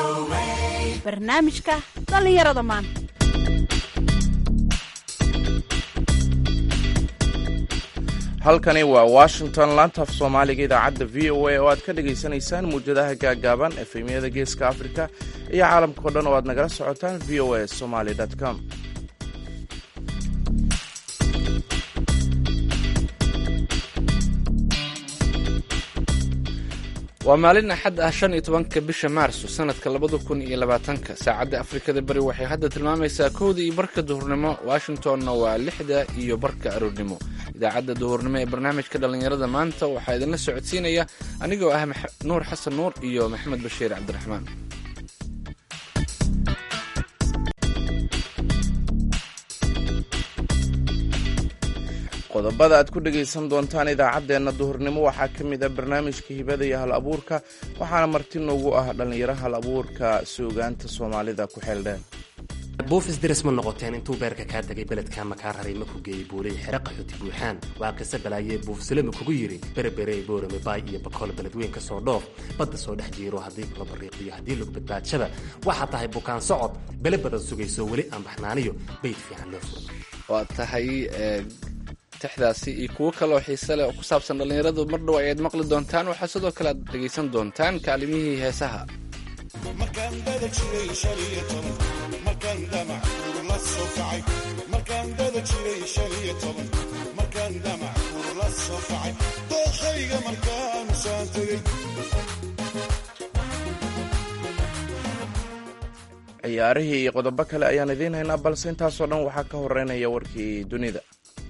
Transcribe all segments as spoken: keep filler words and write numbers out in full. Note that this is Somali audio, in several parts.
barnaamijka dhallinyarada maanta. halkani waa washington, laanta af soomaaliga idaacadda v o a oo aad ka dhagaysanaysaan muwjadaha gaagaaban efemyada geeska afrika iyo caalamka o dhan oo aad nagala socotaan v o a somaly com. waa maalin axad ah shan iyo tobanka bisha maarso sanadka labada kun iyo labaatanka. saacadda afrikada bari waxay hadda tilmaamaysaa kowda iyo barka duhurnimo, washingtonna waa lixda iyo barka aroornimo. idaacadda duhurnimo ee barnaamijka dhallinyarada maanta waxaa idinla socodsiinaya anigoo ah nuur xasan nuur iyo maxamed bashiir cabdiraxmaan. qodobada aad ku dhegaysan doontaan idaacaddeenna duhurnimo waxaa ka mid ah barnaamijka hibada iyo hal abuurka, waxaana marti noogu ah dhallinyaro hal abuurka suugaanta soomaalida ku xeeldheen. buufis diris ma noqoteen intuu beerka kaa degay beledka makaa raray ma ku geeyey buulay xere qaxooti buuxaan waa qisa balaayee buufsilama kugu yidhi bereberey boorame baay iyo bakool beledweyn ka soo dhoof badda soo dhex jiiro haddii kula bariiqiyo haddii lagu badbaadshaba waxaa tahay bukaan socod bele badan sugayso weli aan baxnaaniyo bayd fiican loo furo. waa tahay tixdaasi iyo kuwo kaleoo xiise leh oo ku saabsan dhallinyaradu mar dhow ayaad maqli doontaan. waxaa sidoo kale aad dhegaysan doontaan kaalimihii heesaha. ciyaarihii iyo qodobo kale ayaan idiin haynaa, balse intaasoo dhan waxaa ka horeynaya warkii dunida.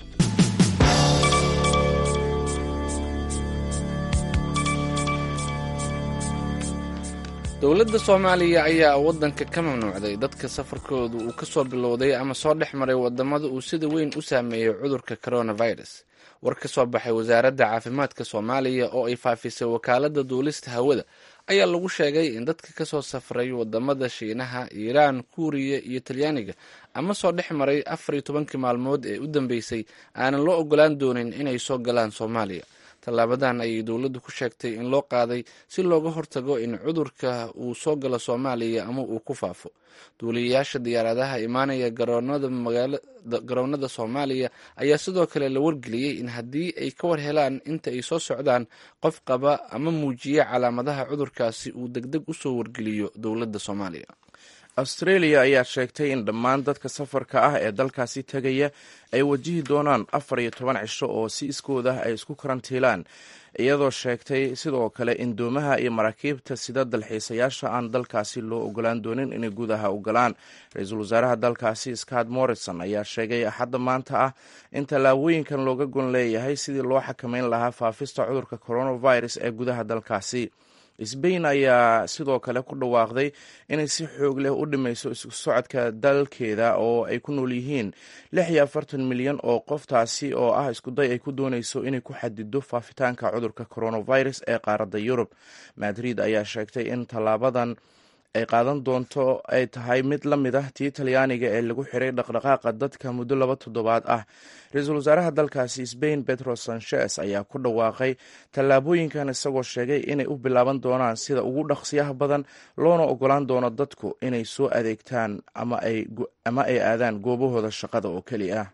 dowladda soomaaliya ayaa waddanka ka mamnuucday dadka safarkooda uu ka soo bilowday ama soo dhex maray waddamada uu sida weyn u saameeyey cudurka coronavirus. war ka soo baxay wasaaradda caafimaadka soomaaliya oo ay faafisay wakaaladda duulista hawada ayaa lagu sheegay in dadka ka soo safray waddamada shiinaha, iiraan, kuuriya iyo talyaaniga ama soo dhex maray afar iyo tobankii maalmood ee u dambeysay aanan loo ogolaan doonin inay soo galaan soomaaliya. tallaabadan ayay dowladdu ku sheegtay in loo qaaday si looga hortago in cudurka uu soo galo soomaaliya ama uu ku faafo. duuliyayaasha diyaaradaha imaanaya garoonnada soomaaliya ayaa sidoo kale la wargeliyey in haddii ay ka war helaan inta ay soo socdaan qof qaba ama muujiya calaamadaha cudurkaasi uu degdeg u soo wargeliyo dowladda soomaaliya. australia ayaa sheegtay in dhammaan dadka safarka ah ee dalkaasi tegaya ay wajihi doonaan afar iyo toban cisho oo si iskood ah ay isku karantiilaan, iyadoo sheegtay sidoo kale in doomaha iyo maraakiibta sida dalxiisayaasha aan dalkaasi loo ogolaan doonin inay gudaha u galaan. ra-iisul wasaaraha dalkaasi Scott Morrison ayaa sheegay axadda maanta ah in tallaabooyinkan looga gon leeyahay sidii loo xakameyn lahaa faafista cudurka coronavirus ee gudaha dalkaasi. sbain ayaa sidoo kale ku dhawaaqday inay si xoog leh u dhimayso isku socodka dalkeeda oo ay ku nool yihiin lix iyo afartan milyan oo qof, taasi oo ah iskuday ay ku doonayso inay ku xadido faafitaanka cudurka coronavirus ee qaaradda Yurub. Madrid ayaa sheegtay in tallaabadan ay qaadan doonto ay tahay mid la mid ah tii talyaaniga ee lagu xiray dhaqdhaqaaqa dadka muddo laba toddobaad ah. ra-iisul wasaaraha dalkaasi Spain Pedro Sanchez ayaa ku dhawaaqay tallaabooyinkan isagoo sheegay inay u bilaaban doonaan sida ugu dhaqsiyaha badan, loona ogolaan doono dadku inay soo adeegtaan ama ay ama ay aadaan goobahooda shaqada oo keli ah.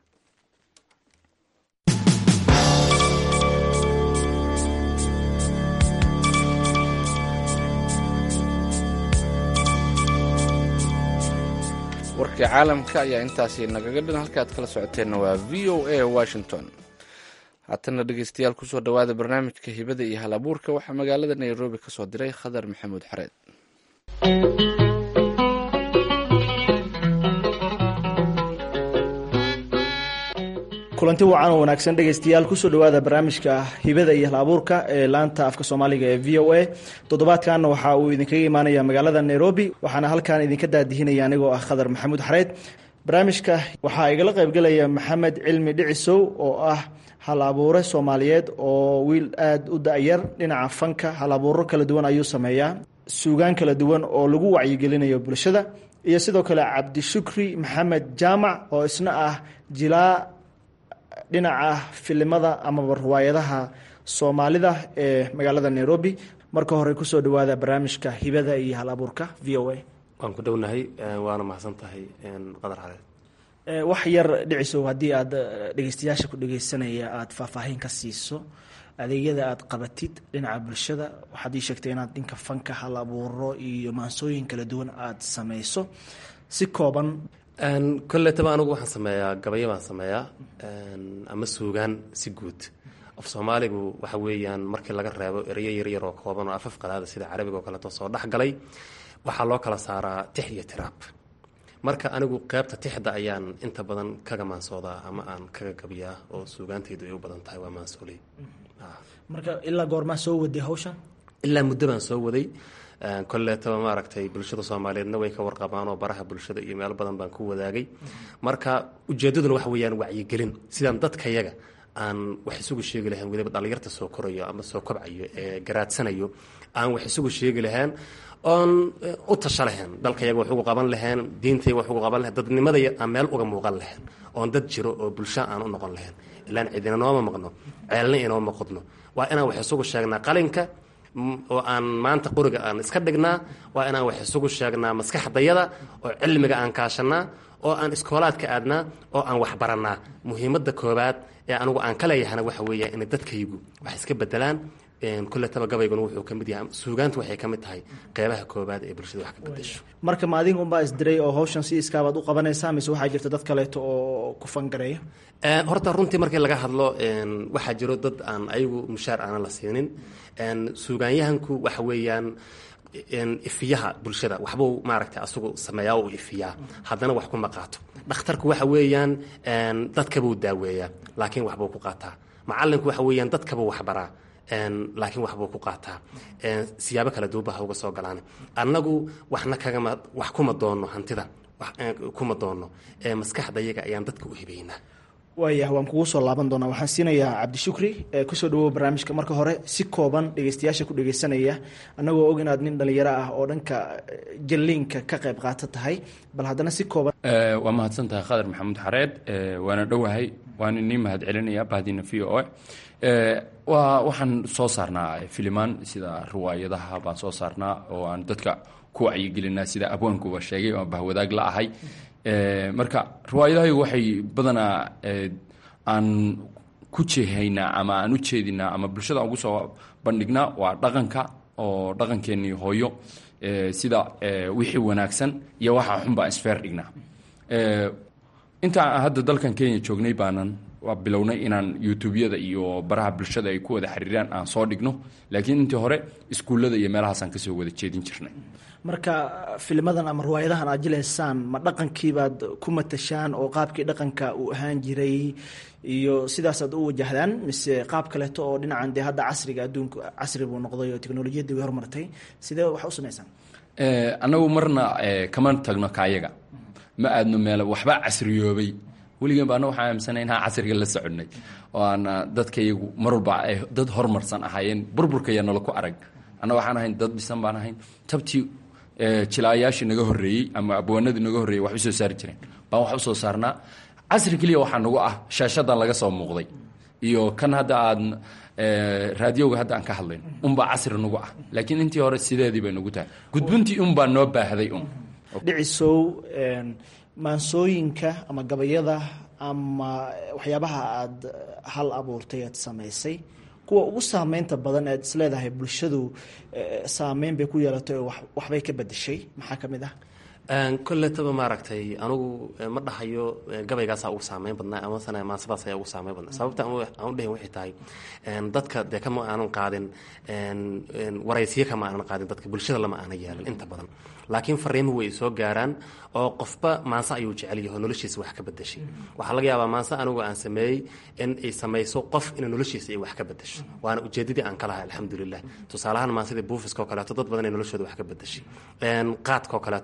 warkii caalamka ayaa intaasi nagaga dhan. halka aad kala socoteenna waa v o a washington. haatana dhegeystayaal kusoo dhawaada barnaamijka hibada iyo hal abuurka. waxaa magaalada nairobi ka soo diray khadar maxamuud xareed. kulanti wacan oo wanaagsan dhegaystayaal kusoo dhawaada barnaamijka hibada iyo hal abuurka ee laanta afka soomaaliga ee v o a. toddobaadkan waxa uu idinkaga imaanaya magaalada nairobi, waxaana halkan idinka daadihinaya anigoo ah khadar maxamuud xareed. barnaamijka waxaa igala qaybgelaya maxamed cilmi dhicisow oo ah hal abuure soomaaliyeed oo wiil aada u da-yar dhinaca fanka. hal abuuro kala duwan ayuu sameeyaa, suugaan kala duwan oo lagu wacyigelinayo bulshada, iyo sidoo kale cabdishukri maxamed jaamac oo isna ah jilaa dhinaca filimada amaba riwaayadaha soomaalida ee magaalada Nairobi. marka hore kusoo dhawaada barnaamijka hibada iyo hal abuurka v o a. waan ku dhownahay waana mahadsan tahay qadar xareed. wax yar dhicisow haddii aad dhegeystayaasha ku dhegeysanaya aada faahfaahin ka siiso adeegyada aad qabatid dhinaca bulshada. waxaad ii sheegtay inaad dhinka fanka hal abuuro iyo maansooyin kala duwan aada sameyso si kooban. kolletaba anigu waxaan sameeyaa gabayo baan sameeyaa ama suugaan si guud. af soomaaligu waxa weeyaan markii laga reebo ereyo yaryar oo kooban oo afaf qalaada sida carabiga oo kaleeto soo dhex galay waxaa loo kala saaraa tix iyo tiraab. marka anigu qaybta tixda ayaan inta badan kaga maansoodaa ama aan kaga gabiyaa oo suugaantaydu ay u badan tahay waa maansooley. marka ilaa goormaa soo waday hawshan? ilaa muddo baan soo waday. kolleetaba maaragtay bulshada soomaaliyeedna way ka warqabaan oo baraha bulshada iyo meelo badan baan ku wadaagay. marka ujeeddaduna waxa weeyaan wacyigelin sidaan dadkayaga aan wax isugu sheegi lahayn weliba dhallinyarta soo korayo ama soo kobcayo ee garaadsanayo aan wax isugu sheegi lahayn oon u tasha lahayn dalkayaga wax ugu qaban lahayn diintayga wax ugu qaban lahayn dadnimadaya aan meel uga muuqan lahayn oon dad jiro oo bulsho aan u noqon lahayn ilaan cidina nooma maqno ceelna inooma qodno waa inaan wax isugu sheegnaa qalinka oo aan maanta qoriga aan iska dhignaa waa inaan wax isugu sheegnaa maskaxdayada oo cilmiga aan kaashanaa oo aan iskoolaadka aadnaa oo aan wax barannaa. muhiimadda koobaad ee anigu aan ka leeyahana waxa weeya inay dadkaygu wax iska bedelaan. kolletaba gabayguna wuxuu ka mid yahay suugaantu waxay ka mid tahay qeybaha koobaad ee bulshada wax ka bedesho. marka ma adiga unbaa isdiray oo hawshan si iskaabaad u qabanaysaa mise waxaa jirta dad kaleeto oo ku fangareeya? horta runtii markii laga hadlo waxaa jiro dad aan ayagu mushaar aanan la siinin. suugaanyahanku waxa weeyaan ifiyaha bulshada waxbuu maaragtay asagu sameeyaa u ifiyaa haddana wax kuma qaato. dhakhtarku waxa weeyaan dadkabuu daaweeyaa laakiin waxbuu ku qaataa. macalinku waxa weeyaan dadkabuu waxbaraa laakiin waxbuu ku qaataa. siyaabo kala duwan baa uga soo galaan. annagu waxna kagama wax kuma doonno hantida kuma doonno maskaxdayaga ayaan dadka u hibaynaa. waayah waan kugu soo laaban doonaa. waxaan siinayaa cabdishukri kusoo dhawow barnaamijka. marka hore si kooban dhegeystayaasha ku dhegeysanaya annagoo og inaad nin dhalinyaro ah oo dhanka jalliinka ka qayb qaata tahay bal haddana si kooban. waa mahadsan tahay qadar maxamuud xareed waana dhowahay waana nii mahad celinaya bahdina v o a. waa waxaan soo saarnaa filimaan sida riwaayadaha baan soo saarnaa oo aan dadka ku wacyigelinaa sida abwaankuba sheegay oo bahwadaag la ahay. marka riwaayadahaygu waxay badanaa aan ku jeehaynaa ama aan u jeedinaa ama bulshada ugu soo bandhignaa waa dhaqanka oo dhaqankeenii hooyo sida wixii wanaagsan iyo waxa xun baan isfeer dhignaa. intaan hadda dalkan Kenya joognay baanan waa bilownay inaan youtube-yada iyo baraha bulshada ay ku wada xiriiraan aan soo dhigno laakiin intii hore iskuullada iyo meelahaasaan kasoo wada jeedin jirnay. marka filmadan ama riwaayadahan aad jilaysaan ma dhaqankiibaad ku matashaan oo qaabkii dhaqanka uu ahaan jiray iyo sidaasaad u wajahdaan mise qaab kaleeto oo dhinacan dee hadda casriga adduunka casri buu noqday oo teknolojiyadii way horumartay sidee wax u samaysaan? annagu marna kama tagno kaayaga ma aadno meel waxba casriyoobay weligan baana waxaan aaminsanay inaan casriga la soconnay oo aan dadkayagu mar walba ay dad horumarsan ahaayeen burburkaya nala ku arag. anna waxaan ahayn dad dhisan baan ahayn tabtii jilaayaashii naga horreeyey ama abwaanadii naga horreeyey wax u soo saari jireen baan wax u soo saarnaa. casri keliya waxaa nagu ah shaashadan laga soo muuqday iyo kan hadda aad raadiyowga hadda aan ka hadlayn unbaa casri nagu ah laakiin intii hore sideedii bay nagu tahay gudbuntii unbaa noo baahday un. dhicisow maansooyinka ama gabayada ama waxyaabaha aad hal abuurtay aad samaysay kuwa ugu saameynta badan aad isleedahay bulshadu saameyn bay ku yeelatay oo waxbay ka bedeshay maxaa ka mid ah? kolletaba maaragtay anugu ma dhahayo gabaygaasaa ugu saameyn badnaa amasana maansadaas ayaa ugu saameyn badnaa. sababta aan u dhahin waxay tahay dadka dee kama aanan qaadin waraysiyo kama aanan qaadin dadka bulshada lama aanan yeelan inta badan laakiin fariimuhu way soo gaaraan oo qofba maanse ayuu jecel yahay oo noloshiisa wax ka bedeshay. waxaa laga yaabaa maanse anigu aan sameeyey in ay samayso qof in noloshiisa ay wax ka bedesho waana ujeedadii aan ka lahay alxamdulilah. tusaalahaan maansidii buufiska oo kaleeto dad badan ay noloshooda wax ka bedeshay. qaadka oo kaleeto aan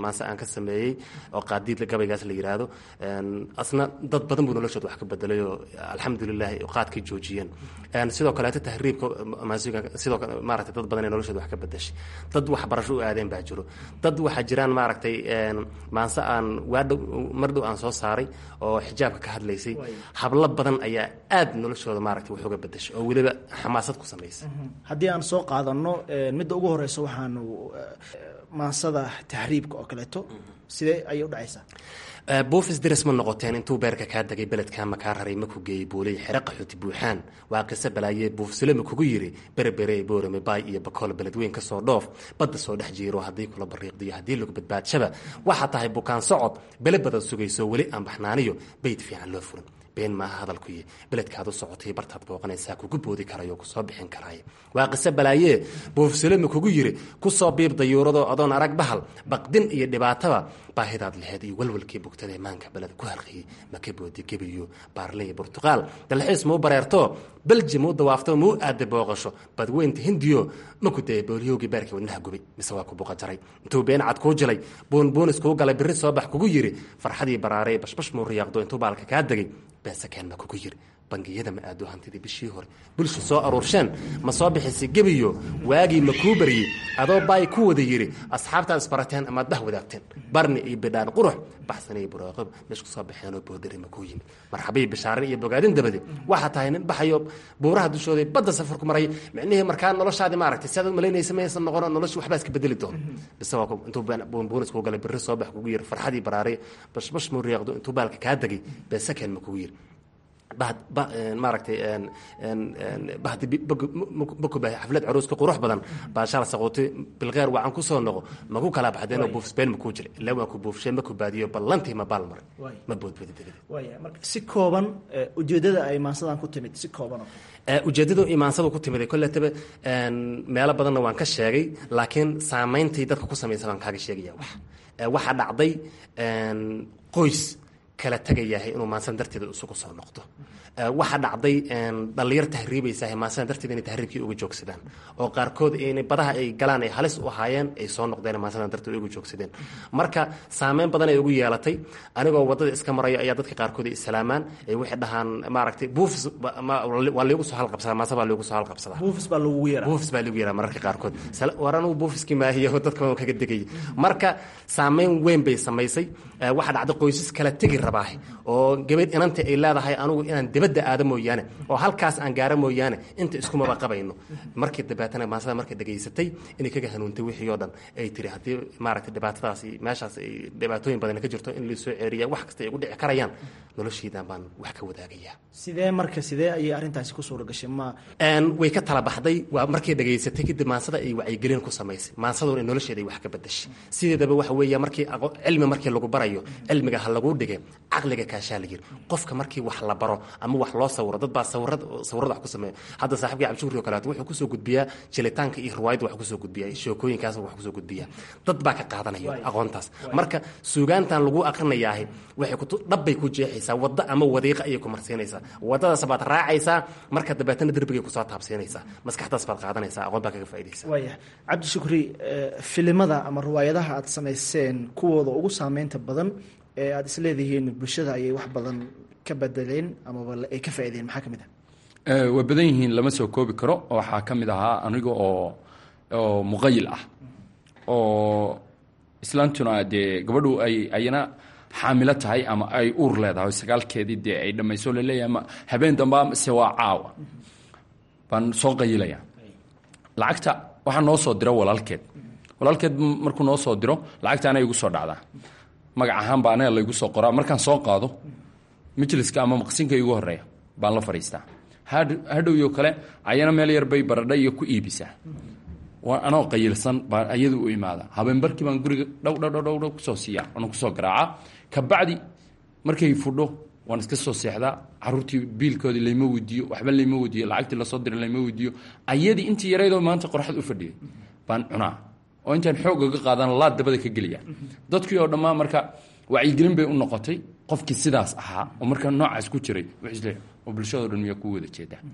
maanse aan ka sameeyey oo qaadiidla gabaygaas la yidhaahdo asna dad badan buu noloshooda wax ka bedelay oo alxamdulilahi qaadkay joojiyeen sidoo kaleeto tahriibka maansiga sidoo kale maaragtay dad badan ee noloshooda wax ka bedeshay dad waxbarasho u aadeen baa jiro dad waxaa jiraan maaragtay maanse aan waadhow mar dhow aan soo saaray oo xijaabka ka hadlaysay hablo badan ayaa aad noloshooda maaragtay wax uga bedeshay oo weliba xamaasad ku samaysay haddii aan soo qaadano midda ugu horeysa waxaanu maansada tahriibka oo kaleeto sidee ayay u dhacaysaa buufis diris ma noqoteen intuu beerka kaa degay beledkaa makaa raray maku geeyey buulay xere qaxooti buuxaan waa qiso balaayee buufsile makugu yiri berebere boorame baay iyo bakool beledweyn ka soo dhoof badda soo dhex jiiro haddii kula bariiqdiyo haddii lagu badbaadshaba waxaa tahay bukaan socod bele badan sugayso weli aan baxnaaniyo bayd fiican loo furin been maaha hadalkuyi beledkaad u socotay bartaad booqanaysaa kugu boodi karayo kusoo bixin karaayo waa qiso balaayee buufsile makugu yiri kusoo biib dayuuradoo adoon arag bahal baqdin iyo dhibaataba baahidaad laheed iyo walwalkii bugtadae maanka beled ku harqiyey maka boodi gebiyo baarle iyo burtuqaal dalxiis muu bareerto belji muu dawaafto muu aada booqasho badweynta hindiyo maku daya booliyowgii beerkii wadnaha gubay mise waa ku buqa jaray intuu been cad kuu jilay buunbuunis kuu galay birri soo bax kugu yiri farxadii baraarey bashbash muu riyaaqdo intuu baalka kaa degay beesakeen ma kugu yiri bangiyada ma aado hantidii bishii hore bulsha soo aruursheen ma soo bixisay gebiyo waagii ma kuu baryey adoo baay ku wada yiri asxaabtaad isbarateen amaad bah wadaagteen barni iyo bidhaan qurux baxsanay buraaqab meesh ku soo baxeenoo boodari ma kuu yimid marxabii bishaarin iyo bogaadin dabade waxaa tahay nin baxayo buuraha dushooda badda safar ku maray micnihii markaa noloshaadii maaragtay sidaad u malaynaysa maysan noqono noloshu waxbaa iska bedeli doona bise waa intuu buunbuunis kuu galay birri soo bax kugu yiri farxadii baraaray bashbash muu riyaaqdo intuu baalka kaa degay beesakeen ma kugu yiri maaragtay bakuba xaflad caruuska qurux badan baashaal saqootay bilqeer wacan ku soo noqo maku kala baxdeenoo buufsbeen makuu jiray ilaa waan ku buufshee maku baadiyo ballantii ma baal maray ma boodbadi dabade waaya marka si kooban ujeedada ay maansadan ku timid si kooban ujeedada imaansadu ku timid kolletaba meelo badanna waan ka sheegay laakiin saameyntii dadka ku samaysa baan kaaga sheegaya wax waxaa dhacday qoys kala tagayahay inuu maansan darteeda isugu soo noqdo waxaa dhacday dhallinyar tahriibaysaah maansan darteeda inay tahriibkii uga joogsadaan oo qaarkood inay badaha ay galaan ay halis u ahaayeen ay soo noqdeen maansan darteeda uga joogsadeen marka saameyn badan ay ugu yeelatay anigoo waddada iska marayo ayaa dadka qaarkood ay islaamaan ay waxay dhahaan maaragtay buufis waa lagu soo halqabsadaa maansa baa lagu soo halqabsadaa buufis baa lagu yeeraa buufis baa lagu yeeraa mararka qaarkood war anugu buufiskii maahiyo dadka kaga degayay marka saameyn weyn bay samaysay waxaa dhacday qoysas kala tegi rabaahe oo gabadh inanta ay leedahay anugu inaan dibadda aado mooyaane oo halkaas aan gaaro mooyaane inta iskumaba qabayno markii dabeetana maasada markay dhegaysatay inay kaga hanuuntay wixii oo dhan ay tiri haddii maaragtay dhibaatadaasi meeshaas ay dhibaatooyin badan ka jirto in laisoo ceeriya wax kasta ay ugu dhici karayaan noloshiidan baan wax ka wadaagayaa sidee marka sidee ayay arrintaasi ku suura gashay ma way ka tala baxday waa markay dhegaysatay kadib maansada ay wacyigelin ku samaysay maansaduna nolosheeda ay wax ka bedashay sideedaba waxa weeya markii cilmi markii lagu barayo cilmiga ha lagu dhige caqliga kaashaa la yiri qofka markii wax la baro ama wax loo sawiro dad baa sawirad sawirada wax ku sameeya hadda saaxiibkii cabshuuri oo kaleeto wuxuu kusoo gudbiyaa jilitaanka iyo riwaayadda wax kusoo gudbiyaa sheekooyinkaas wax kusoo gudbiyaa dad baa ka qaadanaya aqoontaas marka suugaantan lagu aqrinayaahay waxay ku dhabbay ku jeexaysaa wadda ama wadiiqa ayay ku marsiinaysaa waddadaas baad raacaysaa marka dabeetana derbigay kusoo taabsiinaysaa maskaxdaas baad qaadanaysaa aqoon baa kaga faa'iidaysaa waaya cabdi shukri filimada ama riwaayadaha aad samayseen kuwooda ugu saameynta badan ee aada isleedihiin bulshada ayay wax badan ka bedeleen amaba ay ka faaideen maxaa ka mid ah way badan yihiin lama soo koobi karo waxaa ka mid ahaa aniga oo oo muqayil ah oo islaantuna dee gabadhu ay ayna xaamilo tahay ama ay uur leedahay sagaalkeedii dee ay dhammayso laleeyahay ma habeen damba se waa caawa baan soo qayilaya lacagta waxaa noo soo diro walaalkeed walaalkeed markuu noo soo diro lacagta ana igu soo dhacdaa magac ahaan baa anaga laygu soo qoraa markaan soo qaado majliska ama maqsinka igu horeeya baan la fadhiistaa hadhowyo kale ayana meel yar bay baradha iyo ku iibisaa anoo qayilsan baan ayadu u imaada habeenbarkii baan guriga dhow dhow dhow dhow kusoo siiyaa waana kusoo garaacaa kabacdi markay fudho waan iska soo seexdaa caruurtii biilkoodii layma weydiiyo waxba layma weydiiyo lacagtii lasoo diray layma weydiiyo ayadii intii yaraydoo maanta qorxad u fadhiyay baan cunaa oo intaan xoogga ka qaadan laad dabada ka geliya dadkii oo dhammaan marka wacyigelin bay u noqotay qofkii sidaas ahaa oo markaa noocaas ku jiray wuxuu isleeyahay oo bulshadoo dhan miyaa ku wada jeedaa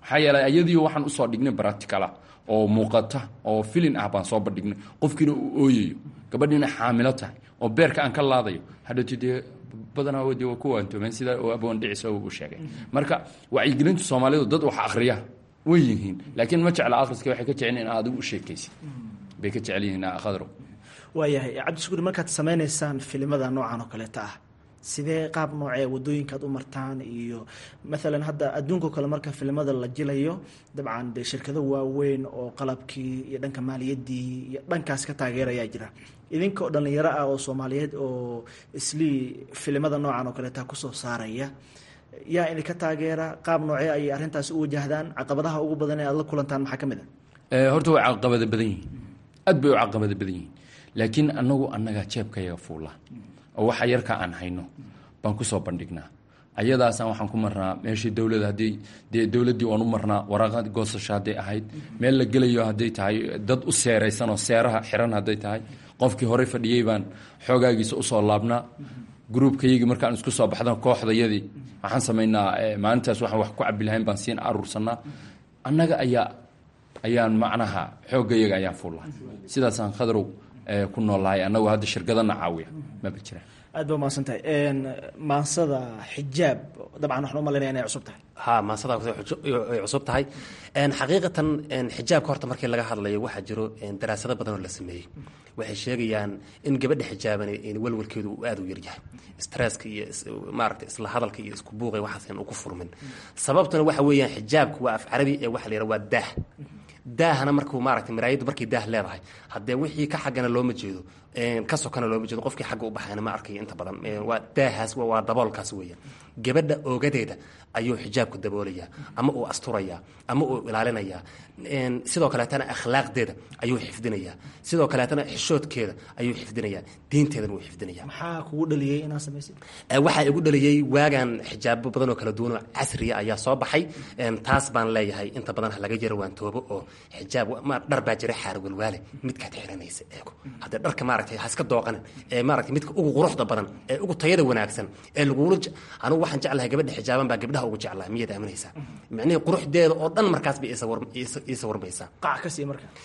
maxaa yeelay ayadii waxaan usoo dhignay practicala oo muuqata oo filin ah baan soo bandhignay qofkiina uu ooyayo gabadhiina xaamilo tahay oo beerka aan ka laadayo hadhowti dee badanaa wadi waa ku waantoomeen sida uu aboon dhiciso uu sheegay marka wacyigelinta soomaalidu dad wax akhriya way yihiin laakiin ma jecla akhriska waxay ka jecel in aad u sheekaysid bay ka jecel yihiin akhadro waayahay cabdishukuur markaad sameynaysaan filimada noocan oo kaleeta ah sidee qaab noocee wadooyinkaad u martaan iyo maalan hadda adduunka kale marka filimada la jilayo dabcan dee shirkado waaweyn oo qalabkii iyo dhanka maaliyaddii iyo dhankaas ka taageerayaa jira idinka oo dhallinyaro ah oo soomaaliyeed oo islii filimada noocan oo kaleeta kusoo saaraya yaa idinka taageera qaab noocee ayay arrintaas u wajahdaan caqabadaha ugu badan ee aad la kulantaan maxaa ka mid a horta way caqabada badan yihiin aad bay u caqabada badan yihiin laakiin anagu annagaa jeebkayaga fuula oo waxa yarka aan hayno baan kusoo bandhignaa ayadaasaan waxaan ku marnaa meeshii dowlada haddii dee dowladdii waan u marnaa waraaqad goosasho hadday ahayd meel la gelayo hadday tahay dad u seeraysan oo seeraha xiran hadday tahay qofkii horey fadhiyey baan xoogaagiisa usoo laabnaa gruubkayagii markaan isku soo baxdan kooxdayadii waxaan samaynaa maalintaas waxaan wax ku cabi lahayn baan siin aruursanaa annaga ayaa ayaan macnaha xooggayaga ayaan fuullahay sidaasaan khadrow ku noolahay annagu hadda shirkadana caawiya maba jiraan aad ba mahadsan tahay maansada xijaab dabcan waxaan u malaynaya inay cusub tahay ha maansada ay cusub tahay xaqiiqatan xijaabka horta markii laga hadlayo waxaa jiro daraasado badan oo la sameeyey waxay sheegayaan in gabadha xijaaban walwalkeedu uu aada u yaryahay stresska iyo maaragta isla hadalka iyo isku buuqay waxaas aan ugu furmin sababtuna waxa weeyaan xijaabku waa af carabi ee waxa la yidhaha waa daah daahana markuu maaragtay maraayaddu markay daah leedahay haddee wixii ka xaggana looma jeedo ka sokana looma jeedo qofkii xagga u baxayna ma arkayo inta badan waa daahaas waa daboolkaas weeyaan gabadha oogadeeda ayuu xijaabku daboolayaa ama uu asturayaa ama uu ilaalinayaa sidoo kaleetana akhlaaqdeeda ayuu xifdinayaa sidoo kaleetana xishoodkeeda ayuu xifdinayaa diinteedana wuu xifdinayaa maxaa kugu dhaliyey inaad samaysid waxaa igu dhaliyey waagan xijaabo badan oo kala duwan oo casriya ayaa soo baxay taas baan leeyahay inta badan ha laga yaro waan toobo oo xijaab dhar baa jira xaar walwaale midkaad xiranaysa eego haddee dharka maaragtay ha iska dooqanin ee maaragtay midka ugu quruxda badan ee ugu tayada wanaagsan ee lagula anigu waxaan jeclahay gabadha xijaaban baa gabdhaha ugu jeclaa miyaad aaminaysaa micnihii quruxdeeda oo dhan markaas bay ii sawirmaysaa qac ka sii marka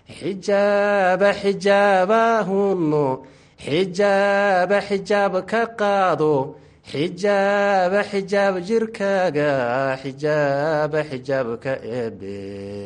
xijaaba xijaabahuno xijaaba xijaab ka qaado xijaaba xijaab jirkaaga xijaaba xijaab ka eebe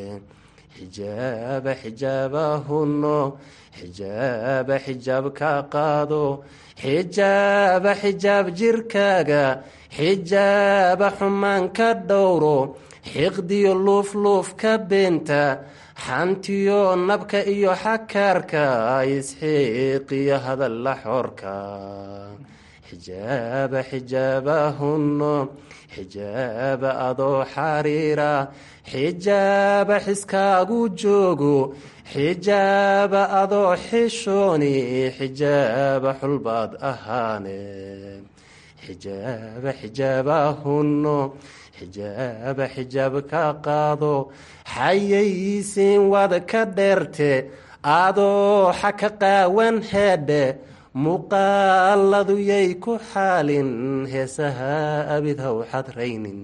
xijaaba xijaabahuno xijaaba xijaab ka qaado xijaaba xijaab jirkaaga xijaaba xumaan ka dhowro xiqdiyo luufluuf ka beenta xantiyo nabka iyo xakaarka isxiiqiyo hadalla xoorka xijaaba xijaabahuno xijaaba adoo xariira xijaaba xiskaagu joogo xijaaba adoo xishooni xijaaba xulbaad ahaane xijaaba xijaabahuno xijaaba xijaab ka qaado xayaysiin wad ka dheerte adoo xaka qaawan heedhe muuqaaladu yay ku xaalin heesaha abid haw xadraynin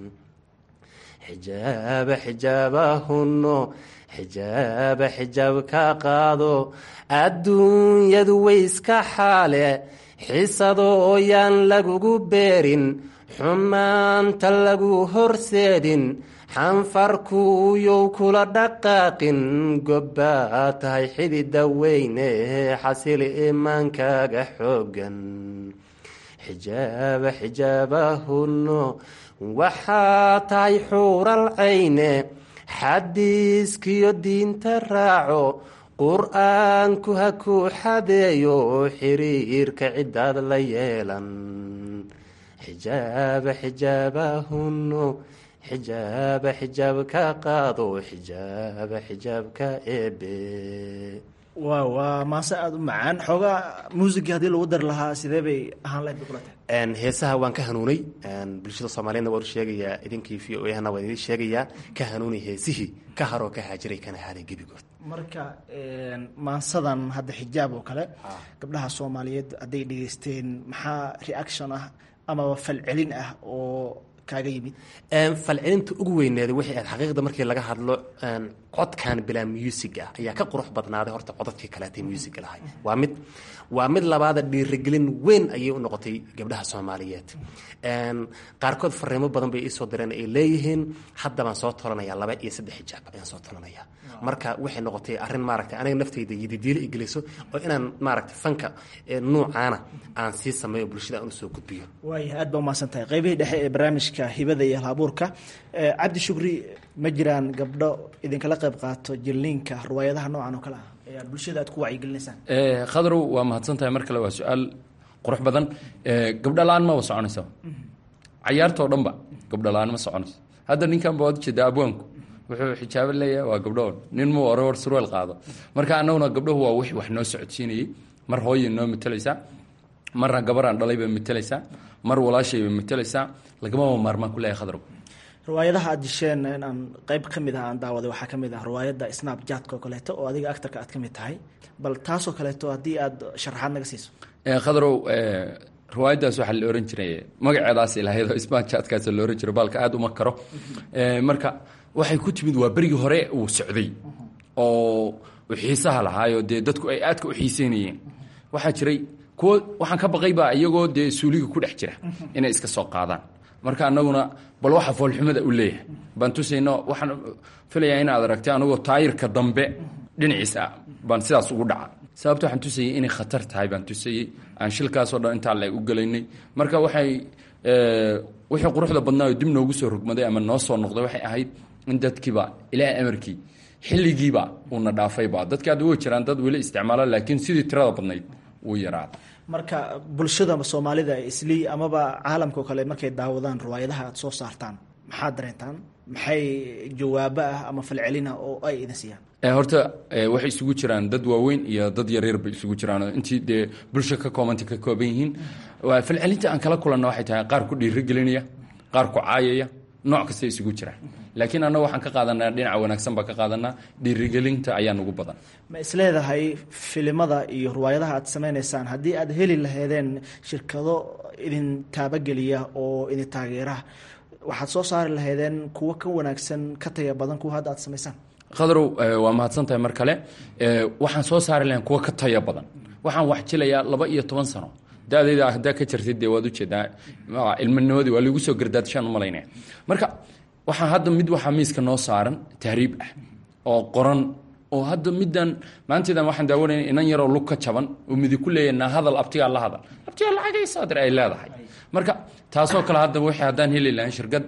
xijaaba xijaabahuno xijaaba xijaab ka qaado adduunyadu way iska xaale xisado ooyaan lagugu beerin xumaanta lagu horseedin xanfarkuuyow kula dhaqaaqin gobbaa tahay xidida weyne xasili imaankaaga xoogan xijaaba xijaabahuno waxaa tahay xuural cayne xadiiskiyo diinta raaco qur-aanku ha ku xadeeyo xiriirka ciddaad la yeelan xijaaba xijaabahuno xijaaba xijaab ka qaado xijaaba xijaab ka eebe wa waa maase aada u macaan xoogaa muusigii haddii lagu dari lahaa sidee bay ahaan lahayd bay kula tahay heesaha waan ka hanuunay bulshada soomaaliyedna waan sheegayaa idinkii v o ahna waan idin sheegayaa ka hanuunay heesihii ka haroo ka haajiray kana haaday gebigood marka maansadan hadda xijaab oo kale gabdhaha soomaaliyeed hadday dhegeysteen maxaa reaction ah amaba falcelin ah oo kaaga yimid? falcelinta ugu weyneeda waxay ahayd xaqiiqda markii laga hadlo codkan bilaa music ah ayaa ka qurux badnaaday horta codadkii kaleetay music lahay. waa mid waa mid labaada dhiirigelin weyn ayay u noqotay gabdhaha Soomaaliyeed. qaarkood fariimo badan bay isoo direen ay leeyihiin hadda baan soo tolanayaa laba iyo saddex xijaab ayaan soo tolanayaa. marka waxay noqotay arrin maaragtay aniga naftayda yididiil igeliso oo inaan maaragtay fanka noocaana aan sii sameeyo bulshada aan u soo gudbiyo. waayahay aad baa umahadsan tahay. qaybihii dhexe ee barnaamijka hibada iyo hal-abuurka, cabdi shukri, ma jiraan gabdho idinkala qayb qaato jilliinka riwaayadaha noocan oo kale ah ee aad bulshada aad ku wacyigelinaysaan? khadrow waa mahadsan tahay mar kale, waa su-aal qurux badan. gabdho la-aan maba soconayso cayaartoo dhanba, gabdho la-aan ma soconayso. hadda ninkan ba waad ujeedaa abwaanku wuxuu xijaabo leeyahay waa gabdhoon, nin muu oror surweel qaado. marka annaguna gabdhahu waa wix wax noo socodsiinayay. mar hooyay noo matalaysaa, marna gabaraan dhalay bay matalaysaa, mar walaashay bay matalaysaa. lagamaba maarmaan ku leeyahay khadrow. riwaayadaha aad disheen inaan qayb ka mid ah aan daawaday waxaa ka mid ah riwaayadda snapjatka oo kaleeto oo adiga actarka aad ka mid tahay, bal taasoo kaleeto haddii aad sharaxaad naga siiso. khadrow riwaayaddaas waxaa la ohan jiray magaceedaas ilahayd oo snapjatkaas la ohan jiray, baalka aada uma karo. marka waxay ku timid waa berigii hore uu socday oo xiisaha lahaayo dee dadku ay aadka u xiiseynayeen. waxaa jiray kuwo waxaan ka baqaybaa iyagoo dee suuliga ku dhex jira inay iska soo qaadaan. marka annaguna bal waxa foolxumada u leeyahay baan tusayno. waxaan filayaa inaad aragtay anagoo taayirka dambe dhinaciisa baan sidaas ugu dhaca. sababta waxaan tusayay inay khatar tahay baan tusayey. aan shilkaasoo dhan intaa la u gelaynay. marka waxay wixii quruxda badnaa oo dib noogu soo rogmaday ama noo soo noqday waxay ahayd in dadkiiba ilaahay amarkii xilligiiba uuna dhaafayba. dadka hadda way jiraan dad weli isticmaala, laakiin sidii tirada badnayd wuu yaraaday. marka bulshada Soomaalida islii amaba caalamka kale markay daawadaan riwaayadaha aad soo saartaan maxaa dareentaan? maxay jawaabo ah ama falcelina oo ay idin siiyaan? horta waxay isugu jiraan dad waaweyn iyo dad yaryar bay isugu jiraan, intii dee bulsho ka koobanta ka kooban yihiin. falcelinta aan kala kulanna waxay tahay qaar ku dhiirigelinaya, qaar ku caayaya, nooc kasta isugu jiraan. laakiin annaga waxaan ka qaadanaa dhinaca wanaagsan baan ka qaadanaa, dhiirigelinta ayaa nugu badan. ma isleedahay filimada iyo riwaayadaha aad samaynaysaan haddii aad heli lahaydeen shirkado idin taabageliya oo idin taageera, waxaad soo saari lahaydeen kuwo ka wanaagsan ka taya badan kuwa hadda aad samaysaan? khadrow waa mahadsan tahay mar kale. waxaan soo saari lahayn kuwo ka taya badan. waxaan wax jilayaa laba iyo toban sano da-dayda haddaa ka jirtay dee waad ujeedaa ilmanimadii waa lagu soo gardaadshaan u malaynaya. marka waxaa hadda mid waxaa miiska noo saaran tahriib ah oo qoran oo hadda middan maanteedan waxaan daawanayna inan yaroo lug ka jaban oo midi ku leeyahay naa hadal abtigaa la hadal abtigaa lacagay saadir ay leedahay. marka taasoo kale hadda waxay haddaan heli lahayn shirkad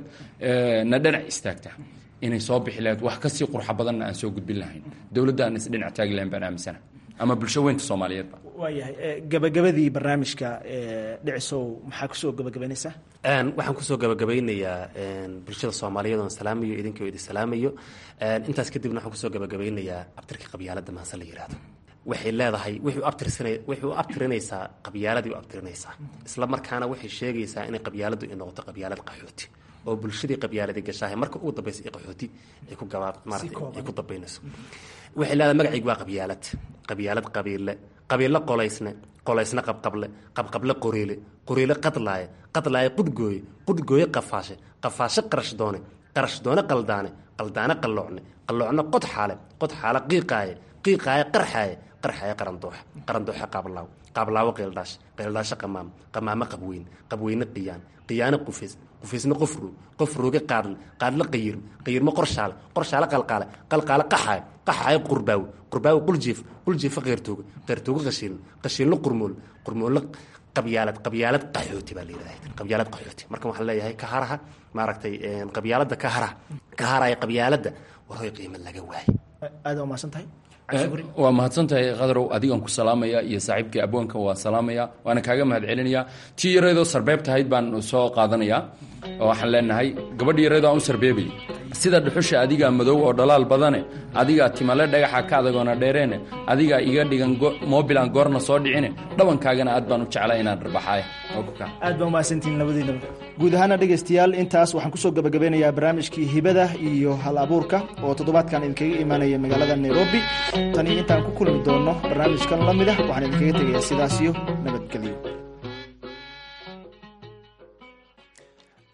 na dhinac istaagta inay soo bixi lahayd wax kasii qurxa badanna aan soo gudbin lahayn. dowladda aan is dhinac taagi lahayn baan aaminsana, ama bulsho weynta Soomaaliyeedba. waayahay gabagabadii barnaamijka dhicisow maxaa kusoo gabagabaynaysaa? waxaan kusoo gabagabaynayaa bulshada Soomaaliyeed oo salaamayo idinkoo idin salaamayo. intaas kadibna waxaan kusoo gabagabaynayaa abtirka qabyaaladda maasa la yiraahdo. waxay leedahay wuxuu abtirsanay wuxuu abtirinaysaa qabyaaladii u abtirinaysaa, isla markaana waxay sheegaysaa inay qabyaaladdu ay noqoto qabyaalad qaxooti oo bulshadii qabyaaladii gashahay marka ugu dambaysa ee qaxooti ay ku gabaab maartay ay ku dambaynayso. waxay leedahay magacaygu waa qabyaalad, qabyaalad qabiile, qabiile qolaysne, qolaysna qabqable, qabqable qoriile, qoriile qadlaaye, qadlaaye qudgooye, qudgooye qafaashe, qafaashe qarash doone, qarash doone qaldaane, qaldaane qalloocne, qalloocne qod xaale, qod xaale qiiqaaye, qiiqaaye qarxaaye, qarxaaye qarandooxe, qarandooxe qaablaaw, qaablaawo qeeldhaash, qeeldhaashe qamaam, qamaamo qabweyn, qabweyne qiyaan, qiyaane qufays, qufaysna qofru, qofruuge qaadle, qaadle qayir, qayirma qorshaale, qorshaale qalqaale, qalqaale qaxaaye, qaxaaye qurbaaw, qurbaaw quljiif, quljiifa qeyrtooge, qeyrtooge qashiil, qashiilna qurmool, qurmoolna qabyaalad, qabyaalad qaxooti baa la yidhahdaa, qabyaalad qaxooti. marka waxaan leeyahay ka haraha maaragtay qabyaaladda ka haraha ka haraya qabyaaladda waroy qiimo laga waayay. aad u mahadsan tahay. waa mahadsan tahay khadrow, adigaan ku salaamaya iyo saaxiibkii abwaanka waa salaamaya, waana kaaga mahad celinayaa. tii yareedoo sarbeeb tahayd baan soo qaadanayaa oo waxaan leenahay gabadhi yareedoo aan u sarbeebayay sida dhuxusha adigaa madow oo dhalaal badane, adigaa timale dhagaxa ka adagoona dheereene, adigaa iga dhigan mobilan goorna soo dhicine, dhabankaagana aad baan u jeclaa inaan arbaxaaya. aad baa umahadsantihiin labadiinaba. guud ahaana dhegaystayaal intaas waxaan kusoo gabagabeynayaa barnaamijkii hibada iyo hal abuurka oo toddobaadkan idinkaga imaanaya magaalada Nairobi. tani intaan ku kulmi doono barnaamijkan la mid ah waxaan idinkaga tegayaa sidaas iyo nabadgelyo.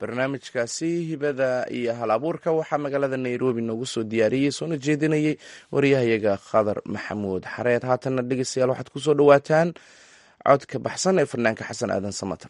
barnaamijkaasi hibada iyo hal abuurka waxaa magaalada nairobi noogu soo diyaariyey soona jeedinayay waryahayaga khadar maxamuud xareed. haatanna dhegeystayaal waxaad kusoo dhawaataan codka baxsan ee fanaanka xasan aadan samater.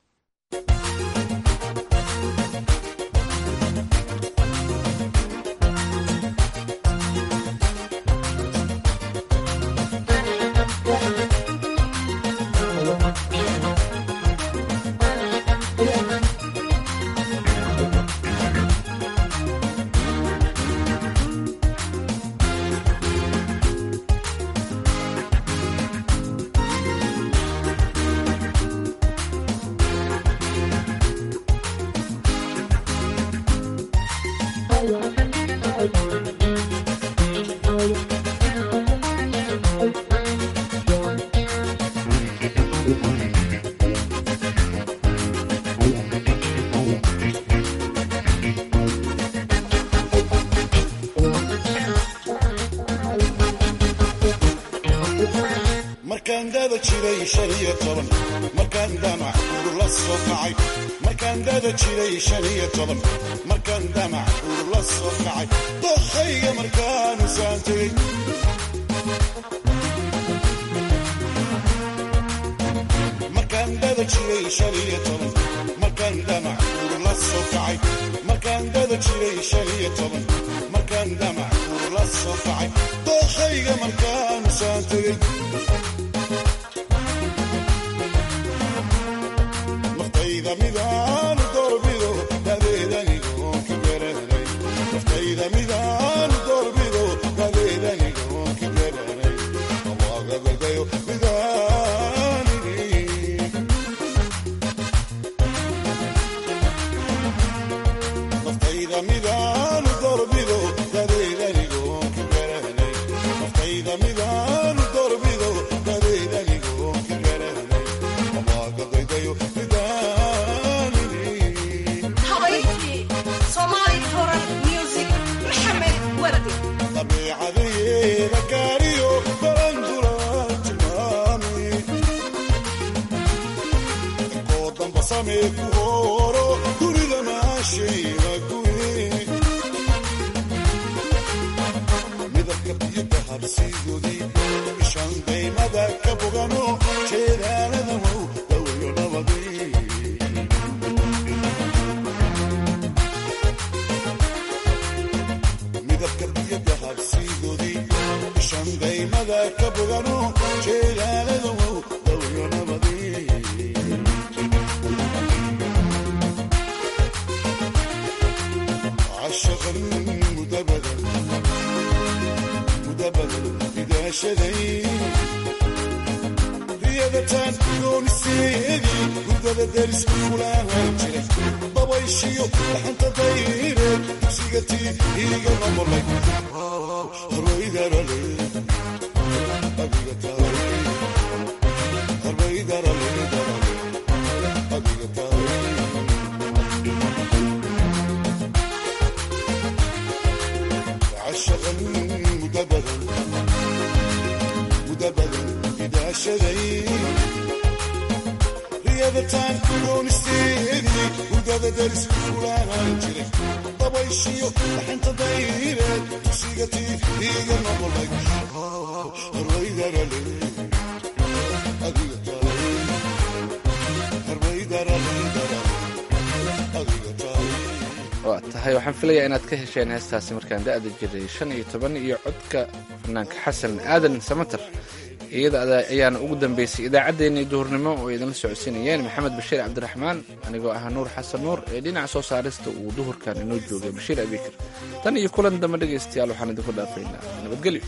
waa tahay waxaan filayaa inaad ka hesheen heestaasi markaan da'da jiray shan iyo toban iyo codka fanaanka xasan aadan samater. iyada ayaana ugu dambeysay idaacaddeenii duhurnimo oo idinla socodsiinayeen maxamed bashiir cabdiraxmaan anigoo ah nuur xasan nuur ee dhinaca soo saarista uu duhurkan inoo joogay bashiir abikar. tan iyo kulan dambe dhegaystayaal waxaan idinku dhaafaynaa nabadgelyo.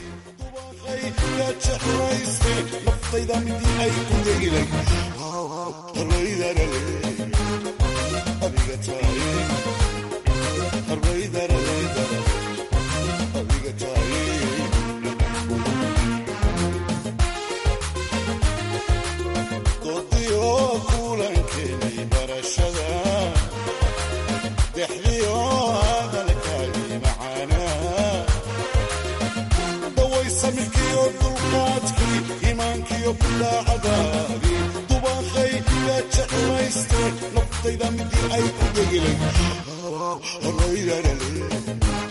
dulqaadkii iimaankiyo bidaacadaadii dubaqay jeclayste naftayda midii ay ku degilay